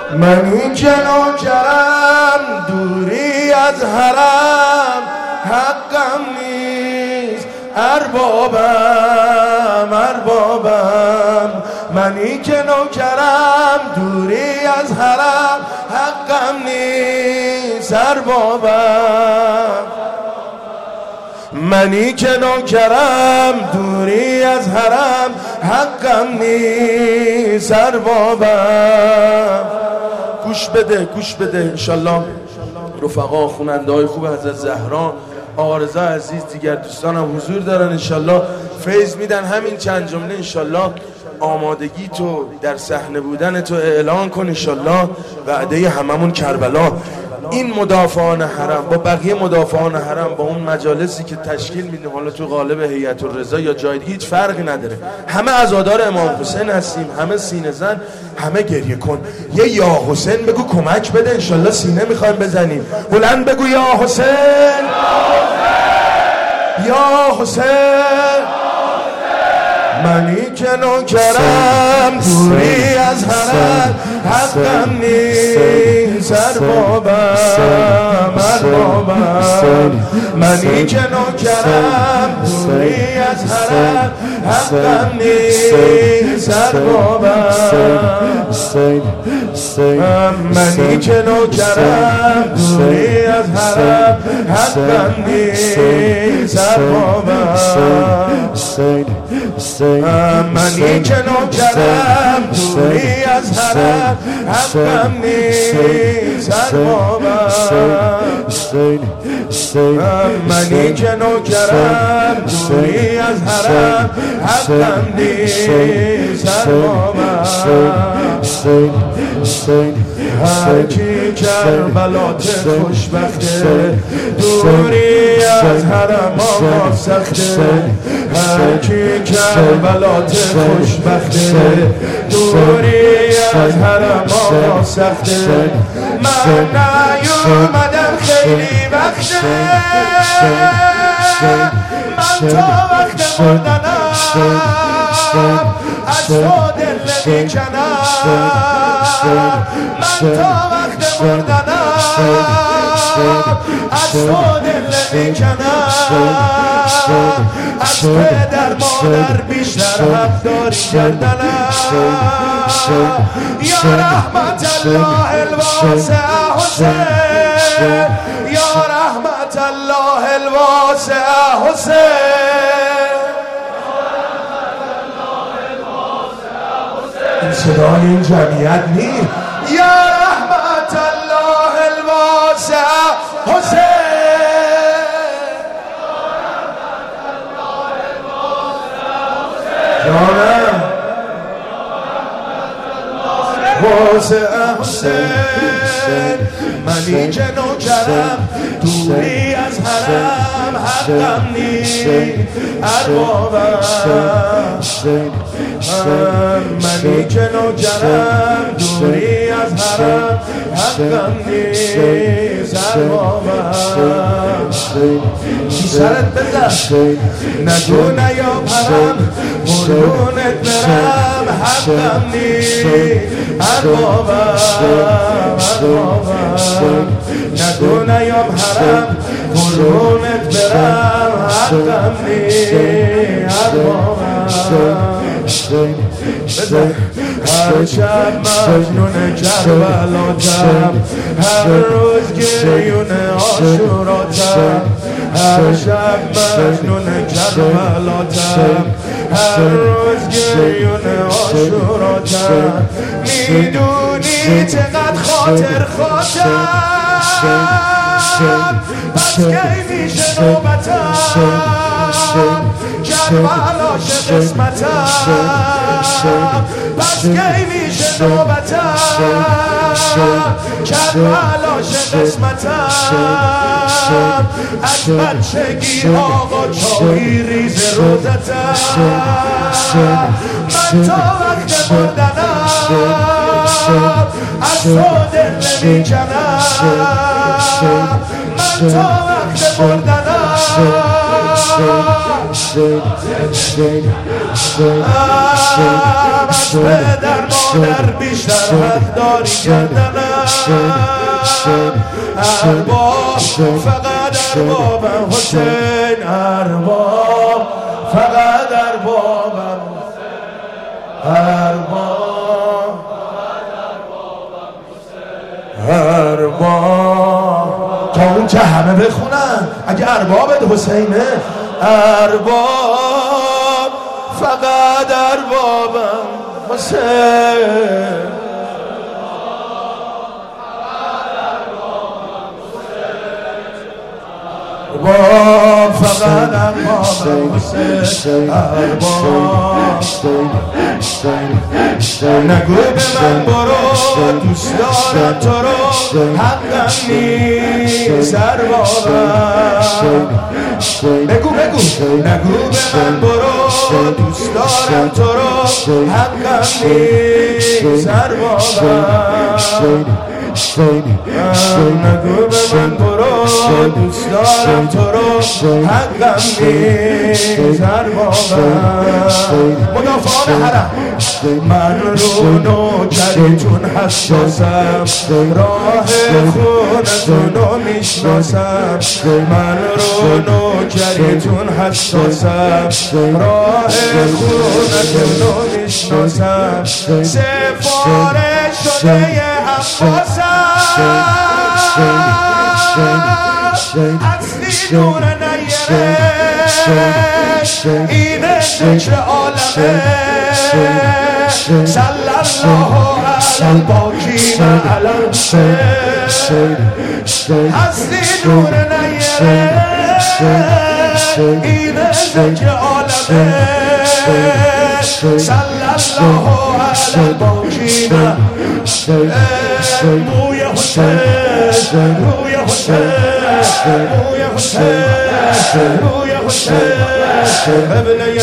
منی که نوکرم دوری از حرم حقم نیست اربابم منی که نوکرم دوری از حرم حقم نیست اربابم منی که نوکرم دوری از حرم حقم نیست اربابم. گوش بده انشالله رفقا خواننده های خوب حضرت زهرا آقا رضا عزیز دیگر دوستانم حضور دارن انشالله فیض میدن. همین چند جمله انشالله آمادگی تو در صحنه بودن تو اعلان کن انشالله. وعده هممون کربلا. این مدافعان حرم با بقیه مدافعان حرم با اون مجالسی که تشکیل میدیم حالا تو قالب هیئت الرضا یا جای دیگه هیچ فرقی نداره. همه عزادار امام حسین هستیم، همه سینه زن، همه گریه کن. یه یا حسین بگو کمک بده انشالله سینه میخوایم بزنیم. بلند بگو یا حسین یا حسین. منی که نوکرم دوری از حرم حقم نیست اربابم منی که نوکرم دوری از حرم حقم نیست اربابم منی که نوکرم دوری از حرم حقم نیست اربابم منی که نوکرم دوری از حرم حقم نیست اربابم منی که نوکرم دوری از حرم حقم نیست اربابم. هر کی کربلات خوشبخته دوری از حرم آقا سخته. هر کی کربلات خوشبخته دوری از حرم آقا سخته. من نیومدم خیلی وقته من تا وقت مردنم از تو دل نمیکنم. من تا وقت مردنم از تو دل نمیکنم. از پدر مادر بیشتر حقداری کردنم. یا رحمت الله الواسع حسین یا رحمت الله الواسع حسین. این صدای این جمعیت نیست. یا رحمت الله الواسع حسین جانم واسع حسین. منی که نوکرم دوری از حرم حقم نیست اربابم. منی که نوکرم دوری از حرم حقم نیست اربابم. سرت بزن نگو نیام حرم قربونت برم حقم نیست اربابم. نگو نیام حرم قربونت برم حقم نیست اربابم. هر شب مجنون کربلاتم هر روز گریون عاشوراتم. هر شب مجنون کربلاتم هر روز گریون عاشوراتم. میدونی چقدر خاطر خواستم پس کی میشه نوبتم. کربلا شه قسمتم پس کی میشه نوبتم. کربلا شه قسمتم از بچگی آقا چایی ریز روزتم. من تا وقت مردنم از تو دل نمیکنم. من تا وقت بردنم از پدر مادر بیشتر حق داری کردنم ارباب فقط اربابم حسین ارباب فقط اربابم ارباب ارباب تا اون که همه بخونن اگه اربابت حسینه ارباب فقط اربابم حسین ارباب فقط اربابم حسین ارباب نگو به من برو دوست دارم تو رو حقم نیست اربابم بگو نگو به من برو دوست دارم تو رو حقم نیست اربابم نگو به من برو دوست دارم تو رو حقم نیست اربابم مدافعان حرم من رو نوکریتون حساسم راه خونتون رو میشناسم من رو نوکریتون حساسم راه خونتون رو میشناسم سفارش شده عباسم اصلی نور نیره اینه ذکر عالمه صلی الله علی الباقین علی الحسین اصلی نور نیره اینه ذکر عالمه صلی الله علی الباقین موی حسین روی حسین موی حسین روی حسین قبله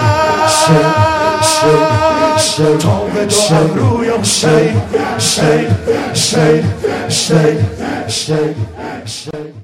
من تاق دو روی حسین حسین حسین حسین حسین